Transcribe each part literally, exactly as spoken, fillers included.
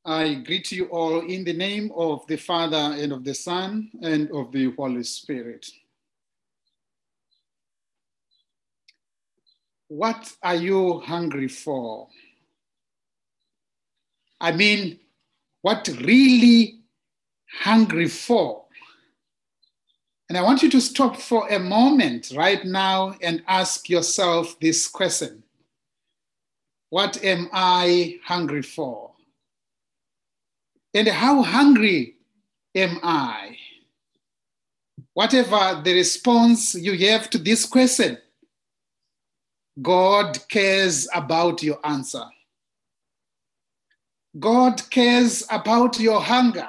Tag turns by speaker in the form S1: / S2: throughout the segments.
S1: I greet you all in the name of the Father and of the Son and of the Holy Spirit. What are you hungry for? I mean, what really hungry for? And I want you to stop for a moment right now and ask yourself this question. What am I hungry for? And how hungry am I? Whatever the response you have to this question, God cares about your answer. God cares about your hunger.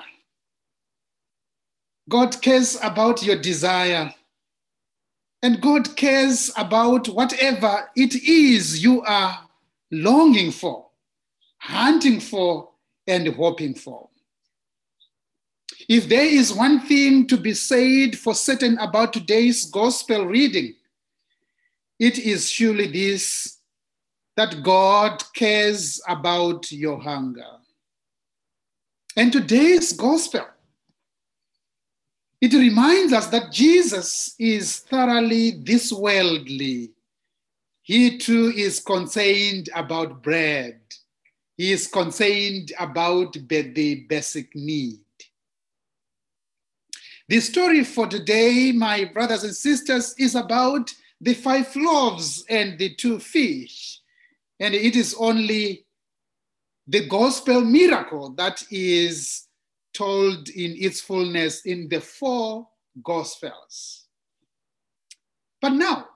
S1: God cares about your desire. And God cares about whatever it is you are longing for, hunting for, and hoping for. If there is one thing to be said for certain about today's gospel reading, it is surely this, that God cares about your hunger. And today's gospel, it reminds us that Jesus is thoroughly this worldly. He too is concerned about bread. He is concerned about the basic need. The story for today, my brothers and sisters, is about the five loaves and the two fish. And it is only the gospel miracle that is told in its fullness in the four gospels. But now,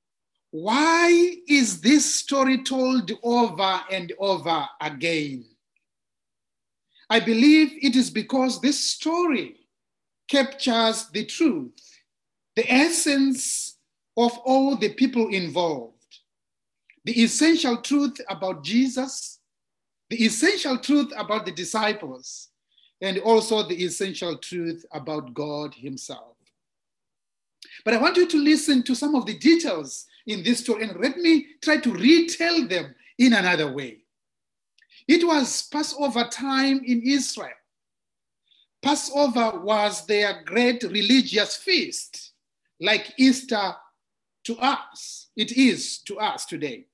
S1: why is this story told over and over again? I believe it is because this story captures the truth, the essence of all the people involved, the essential truth about Jesus, the essential truth about the disciples, and also the essential truth about God himself. But I want you to listen to some of the details in this story, and let me try to retell them in another way. It was Passover time in Israel. Passover was their great religious feast, like Easter to us. It is to us today.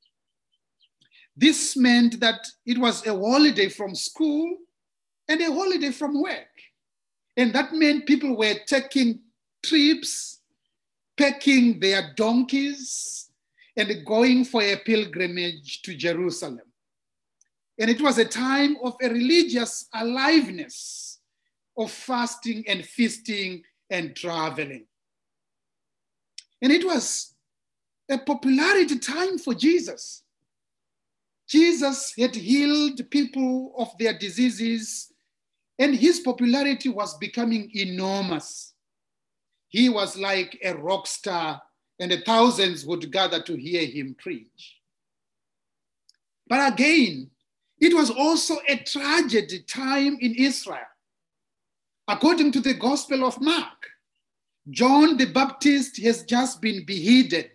S1: This meant that it was a holiday from school and a holiday from work. And that meant people were taking trips, packing their donkeys, and going for a pilgrimage to Jerusalem. And it was a time of a religious aliveness, of fasting and feasting and traveling. And it was a popularity time for Jesus. Jesus had healed people of their diseases, and his popularity was becoming enormous. He was like a rock star, and the thousands would gather to hear him preach. But again, it was also a tragedy time in Israel. According to the Gospel of Mark, John the Baptist has just been beheaded.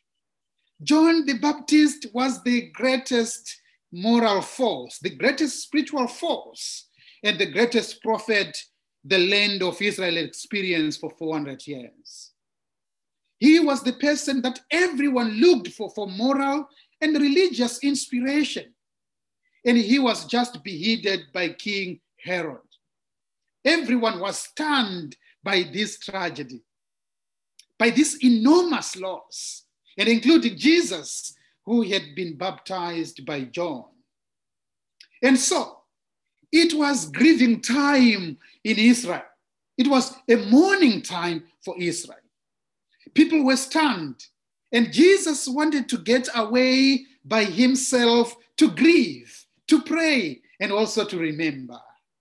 S1: John the Baptist was the greatest moral force, the greatest spiritual force, and the greatest prophet the land of Israel experienced for four hundred years. He was the person that everyone looked for for moral and religious inspiration. And he was just beheaded by King Herod. Everyone was stunned by this tragedy, by this enormous loss, and including Jesus, who had been baptized by John. And so, it was grieving time in Israel. It was a mourning time for Israel. People were stunned, and Jesus wanted to get away by himself to grieve, to pray, and also to remember.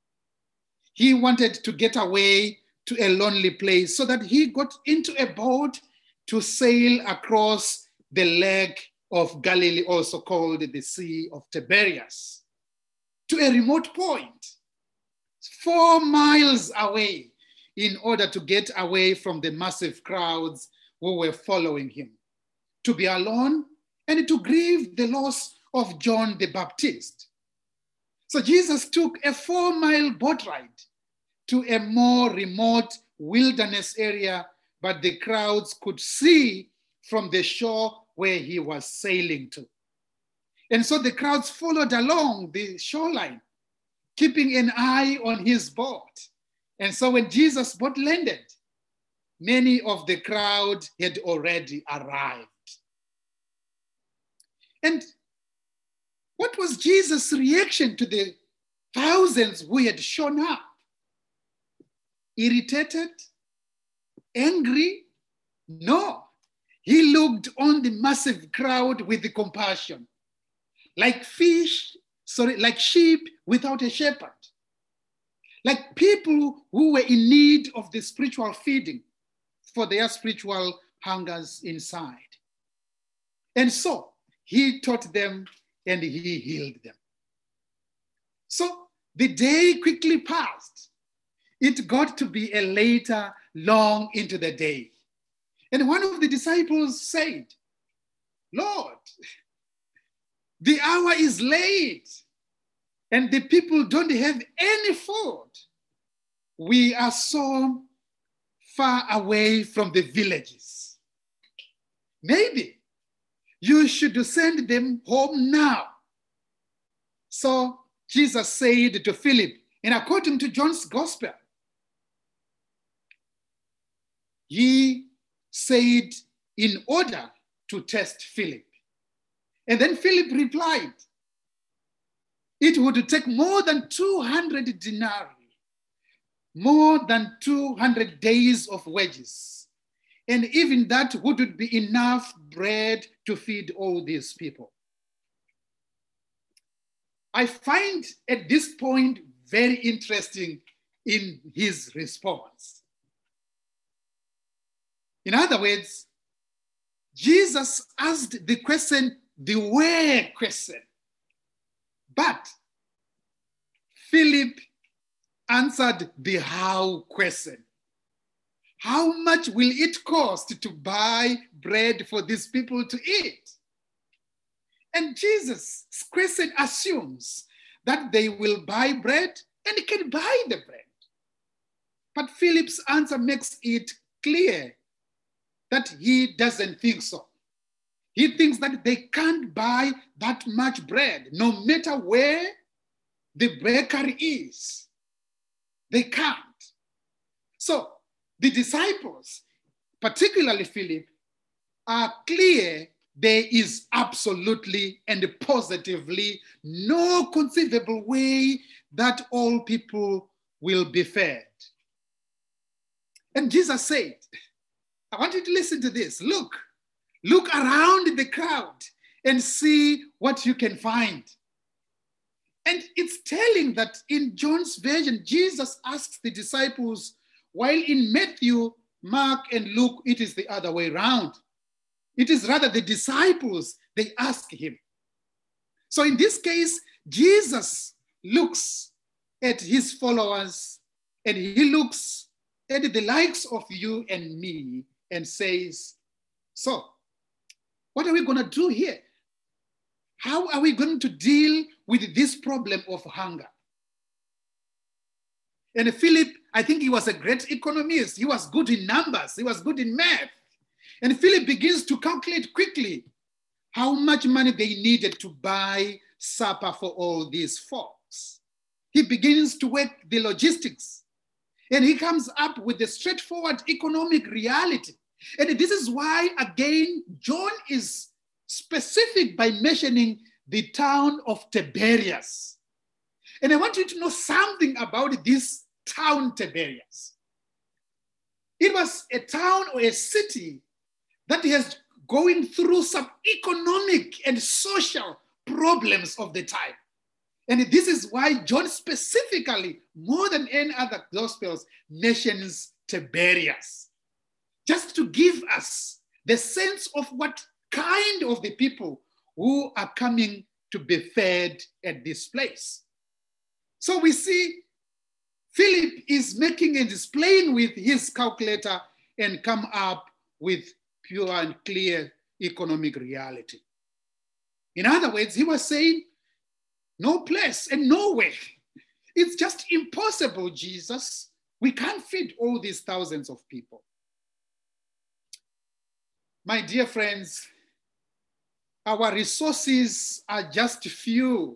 S1: He wanted to get away to a lonely place so that he got into a boat to sail across the lake of Galilee, also called the Sea of Tiberias, to a remote point, four miles away, in order to get away from the massive crowds who were following him, to be alone and to grieve the loss of John the Baptist. So Jesus took a four-mile boat ride to a more remote wilderness area, but the crowds could see from the shore where he was sailing to. And so the crowds followed along the shoreline, keeping an eye on his boat. And so when Jesus' boat landed, many of the crowd had already arrived. And what was Jesus' reaction to the thousands who had shown up? Irritated? Angry? No. He looked on the massive crowd with compassion, like fish, sorry, like sheep without a shepherd, like people who were in need of the spiritual feeding for their spiritual hungers inside. And so he taught them and he healed them. So the day quickly passed. It got to be a later, long into the day. And one of the disciples said, Lord, the hour is late and the people don't have any food. We are so far away from the villages. Maybe you should send them home now. So Jesus said to Philip, and according to John's gospel, he said in order to test Philip. And then Philip replied, it would take more than two hundred denarii, more than two hundred days of wages. And even that wouldn't be enough bread to feed all these people. I find at this point very interesting in his response. In other words, Jesus asked the question, the where question, but Philip answered the how question. How much will it cost to buy bread for these people to eat? And Jesus' question assumes that they will buy bread and can buy the bread. But Philip's answer makes it clear that he doesn't think so. He thinks that they can't buy that much bread, no matter where the bakery is. They can't. So the disciples, particularly Philip, are clear there is absolutely and positively no conceivable way that all people will be fed. And Jesus said, I want you to listen to this. Look, look around the crowd and see what you can find. And it's telling that in John's version, Jesus asks the disciples, while in Matthew, Mark, and Luke, it is the other way around. It is rather the disciples, they ask him. So in this case, Jesus looks at his followers and he looks at the likes of you and me and says, so what are we going to do here? How are we going to deal with this problem of hunger? And Philip, I think he was a great economist. He was good in numbers. He was good in math. And Philip begins to calculate quickly how much money they needed to buy supper for all these folks. He begins to work the logistics. And he comes up with a straightforward economic reality. And this is why, again, John is specific by mentioning the town of Tiberias. And I want you to know something about this town, Tiberias. It was a town or a city that is going through some economic and social problems of the time. And this is why John specifically, more than any other gospels, mentions Tiberias, just to give us the sense of what kind of the people who are coming to be fed at this place. So we see Philip is making and displaying with his calculator and come up with pure and clear economic reality. In other words, he was saying, no place and no way. It's just impossible, Jesus. We can't feed all these thousands of people. My dear friends, our resources are just few.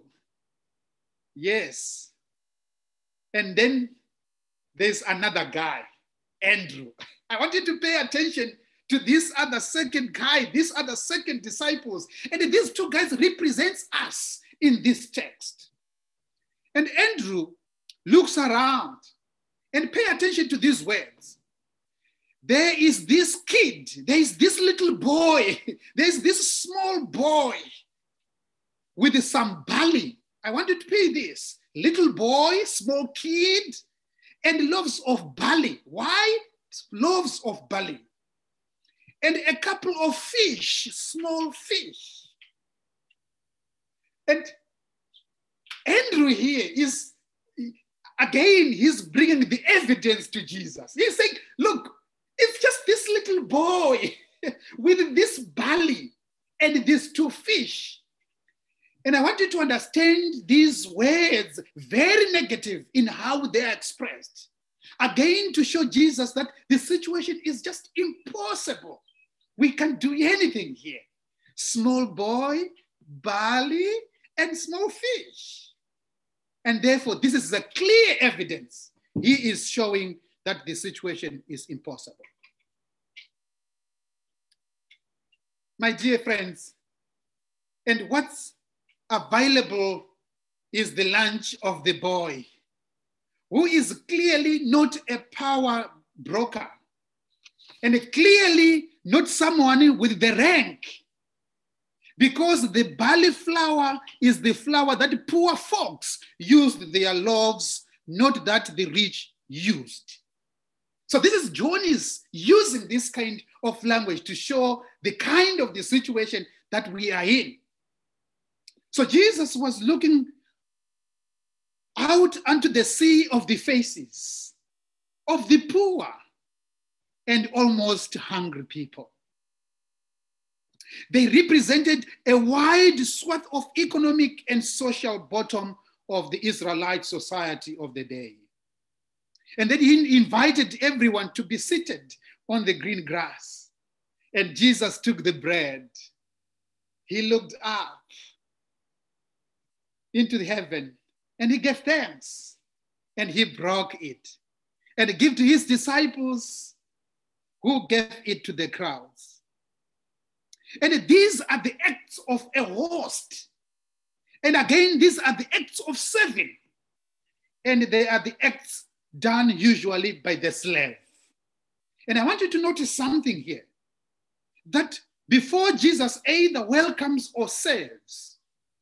S1: Yes. And then there's another guy, Andrew. I want you to pay attention to this other second guy, these other second disciples. And these two guys represent us in this text. And Andrew looks around and pay attention to these words. There is this kid, there is this little boy, there's this small boy with some barley. I want you to pay this. Little boy, small kid, and loaves of barley. Why? Loaves of barley. And a couple of fish, small fish. And Andrew here is, again, he's bringing the evidence to Jesus. He's saying, look, it's just this little boy with this barley and these two fish. And I want you to understand these words, very negative in how they are expressed. Again, to show Jesus that the situation is just impossible. We can't do anything here. Small boy, barley, and small fish. And therefore, this is a clear evidence. He is showing that the situation is impossible. My dear friends, and what's available is the lunch of the boy, who is clearly not a power broker, and clearly not someone with the rank, because the barley flour is the flour that poor folks used their loaves, not that the rich used. So this is John is using this kind of language to show the kind of the situation that we are in. So Jesus was looking out onto the sea of the faces of the poor and almost hungry people. They represented a wide swath of economic and social bottom of the Israelite society of the day. And then he invited everyone to be seated on the green grass. And Jesus took the bread. He looked up into the heaven and he gave thanks and he broke it and gave to his disciples, who gave it to the crowds. And these are the acts of a host. And again, these are the acts of serving. And they are the acts done usually by the slave. And I want you to notice something here, that before Jesus either welcomes or serves,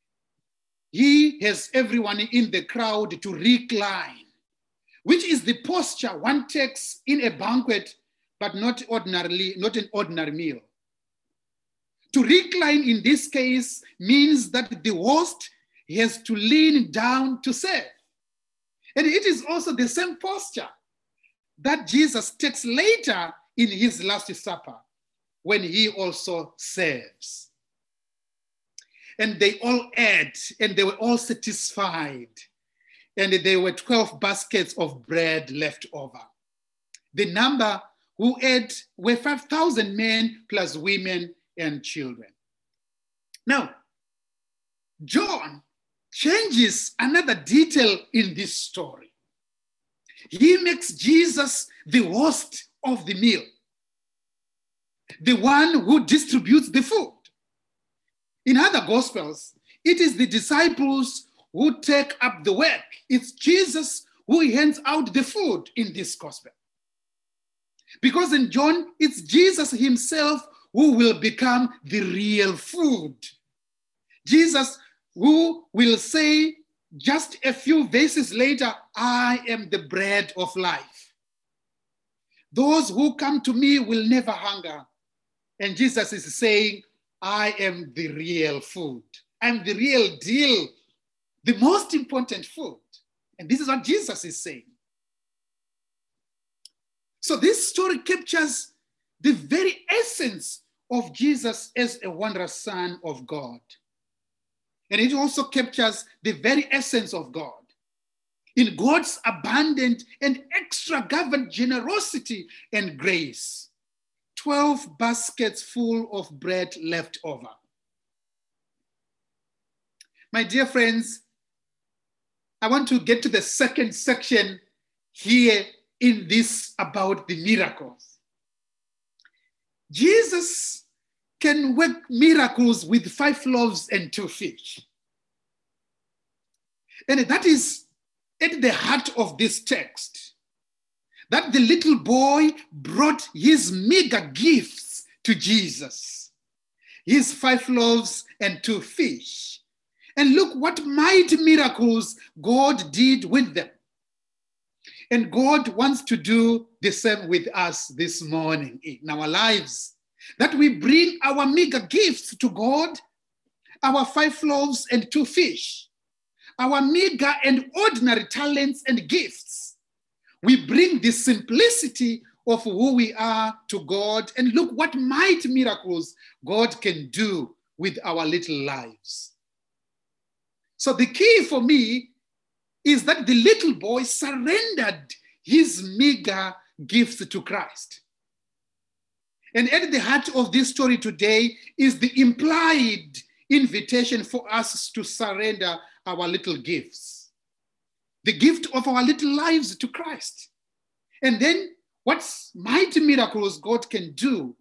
S1: he has everyone in the crowd to recline, which is the posture one takes in a banquet, but not ordinarily, not an ordinary meal. To recline in this case means that the host has to lean down to serve. And it is also the same posture that Jesus takes later in his Last Supper, when he also serves. And they all ate, and they were all satisfied. And there were twelve baskets of bread left over. The number who ate were five thousand men plus women and children. Now, John changes another detail in this story. He makes Jesus the host of the meal, the one who distributes the food. In other Gospels, it is the disciples who take up the work. It's Jesus who hands out the food in this Gospel. Because in John, it's Jesus himself who will become the real food. Jesus who will say just a few verses later, I am the bread of life. Those who come to me will never hunger. And Jesus is saying, I am the real food. I'm the real deal, the most important food. And this is what Jesus is saying. So this story captures the very essence of Jesus as a wondrous Son of God. And it also captures the very essence of God. In God's abundant and extravagant generosity and grace, twelve baskets full of bread left over. My dear friends, I want to get to the second section here in this about the miracles. Jesus can work miracles with five loaves and two fish. And that is at the heart of this text, that the little boy brought his meager gifts to Jesus, his five loaves and two fish. And look what mighty miracles God did with them. And God wants to do the same with us this morning in our lives, that we bring our meager gifts to God, our five loaves and two fish, our meager and ordinary talents and gifts. We bring the simplicity of who we are to God, and look what mighty miracles God can do with our little lives. So the key for me is that the little boy surrendered his meager gifts to Christ. And at the heart of this story today is the implied invitation for us to surrender our little gifts, the gift of our little lives to Christ. And then what mighty miracles God can do,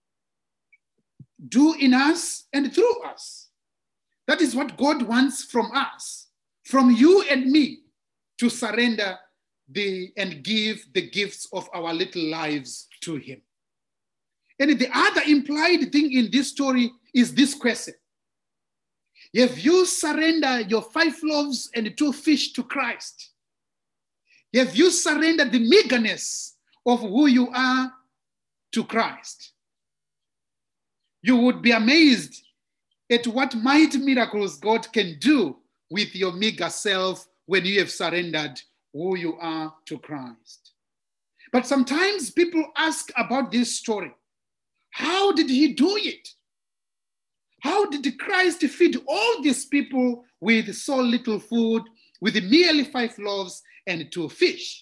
S1: do in us and through us. That is what God wants from us, from you and me, to surrender the and give the gifts of our little lives to him. And the other implied thing in this story is this question. Have you surrendered your five loaves and two fish to Christ? Have you surrendered the meagerness of who you are to Christ? You would be amazed at what mighty miracles God can do with your meager self when you have surrendered who you are to Christ. But sometimes people ask about this story. How did he do it? How did Christ feed all these people with so little food, with merely five loaves and two fish?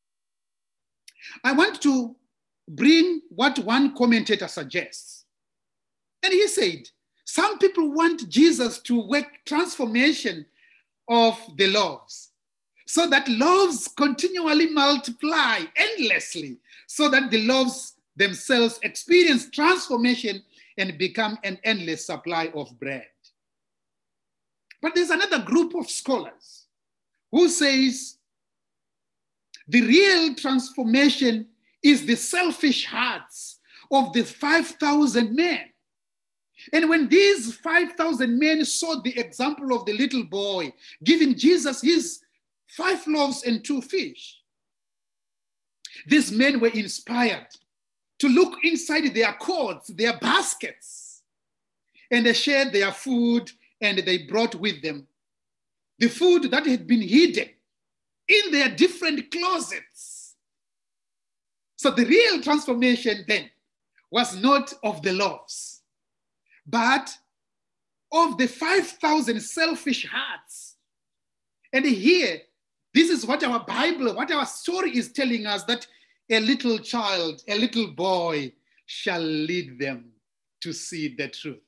S1: I want to bring what one commentator suggests. And he said, some people want Jesus to work transformation of the loaves, so that loaves continually multiply endlessly, so that the loaves themselves experience transformation and become an endless supply of bread. But there's another group of scholars who says the real transformation is the selfish hearts of the five thousand men. And when these five thousand men saw the example of the little boy giving Jesus his five loaves and two fish, these men were inspired to look inside their coats, their baskets, and they shared their food, and they brought with them the food that had been hidden in their different closets. So the real transformation then was not of the loaves, but of the five thousand selfish hearts. And here, this is what our Bible, what our story is telling us, that a little child, a little boy shall lead them to see the truth.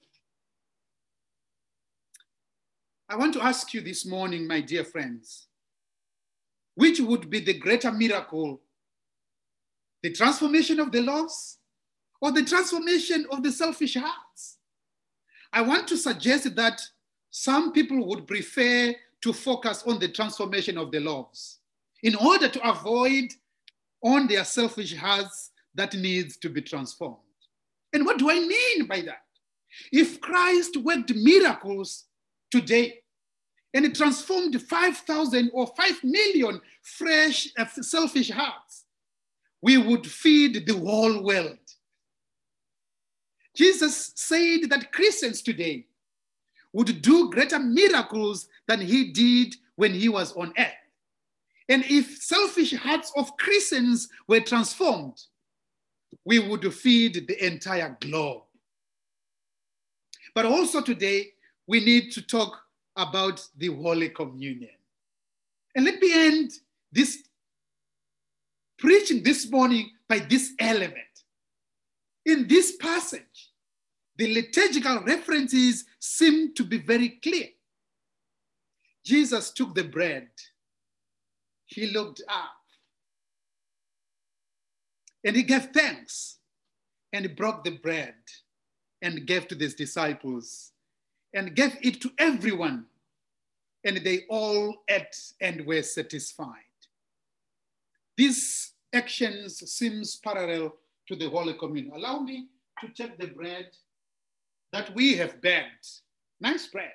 S1: I want to ask you this morning, my dear friends, which would be the greater miracle, the transformation of the loaves or the transformation of the selfish hearts? I want to suggest that some people would prefer to focus on the transformation of the loaves in order to avoid on their selfish hearts that needs to be transformed. And what do I mean by that? If Christ worked miracles today and it transformed five thousand or five million fresh, uh, selfish hearts, we would feed the whole world. Jesus said that Christians today would do greater miracles than he did when he was on earth. And if selfish hearts of Christians were transformed, we would feed the entire globe. But also today, we need to talk about the Holy Communion. And let me end this preaching this morning by this element. In this passage, the liturgical references seem to be very clear. Jesus took the bread, he looked up, and he gave thanks, and he broke the bread and gave to his disciples, and gave it to everyone, and they all ate and were satisfied. These actions seems parallel to the Holy Communion. Allow me to take the bread that we have baked. Nice bread.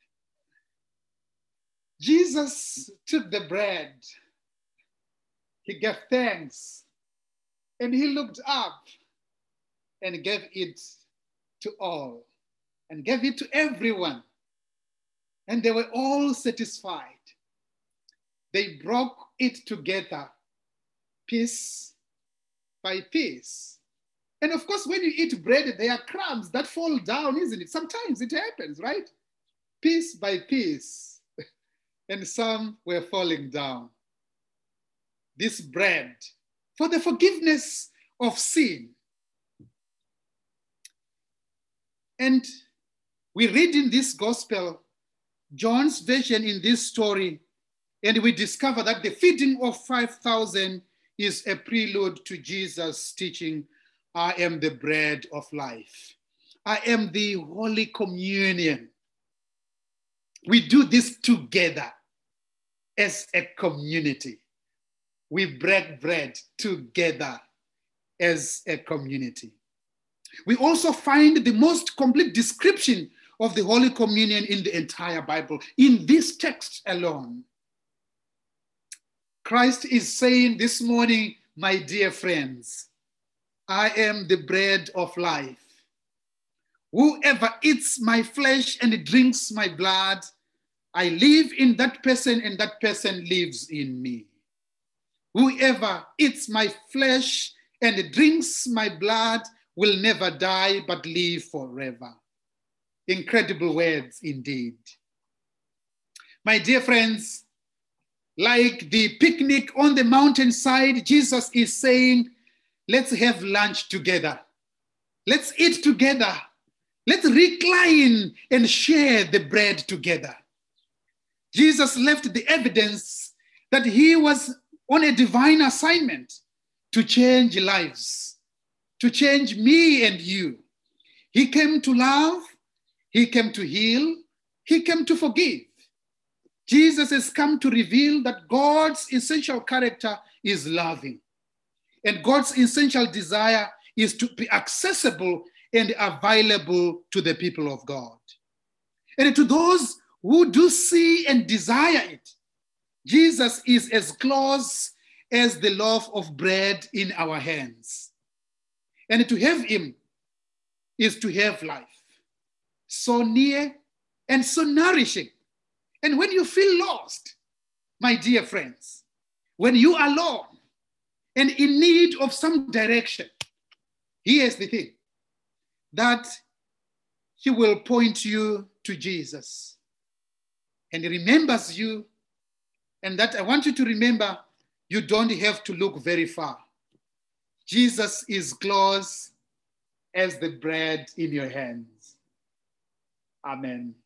S1: Jesus took the bread, he gave thanks, and he looked up and gave it to all, and gave it to everyone. And they were all satisfied. They broke it together, piece by piece. And of course, when you eat bread, there are crumbs that fall down, isn't it? Sometimes it happens, right? Piece by piece. And some were falling down. This bread for the forgiveness of sin. And we read in this gospel, John's version in this story, and we discover that the feeding of five thousand is a prelude to Jesus' teaching, I am the bread of life. I am the Holy Communion. We do this together as a community. We break bread together as a community. We also find the most complete description of the Holy Communion in the entire Bible, in this text alone. Christ is saying this morning, my dear friends, I am the bread of life. Whoever eats my flesh and drinks my blood, I live in that person and that person lives in me. Whoever eats my flesh and drinks my blood will never die but live forever. Incredible words indeed. My dear friends, like the picnic on the mountainside, Jesus is saying, let's have lunch together. Let's eat together. Let's recline and share the bread together. Jesus left the evidence that he was on a divine assignment to change lives, to change me and you. He came to love, he came to heal, he came to forgive. Jesus has come to reveal that God's essential character is loving, and God's essential desire is to be accessible and available to the people of God. And to those who do see and desire it, Jesus is as close as the loaf of bread in our hands. And to have him is to have life, so near and so nourishing. And when you feel lost, my dear friends, when you are alone and in need of some direction, here's the thing, that he will point you to Jesus. And he remembers you, and that I want you to remember, you don't have to look very far. Jesus is close as the bread in your hands. Amen.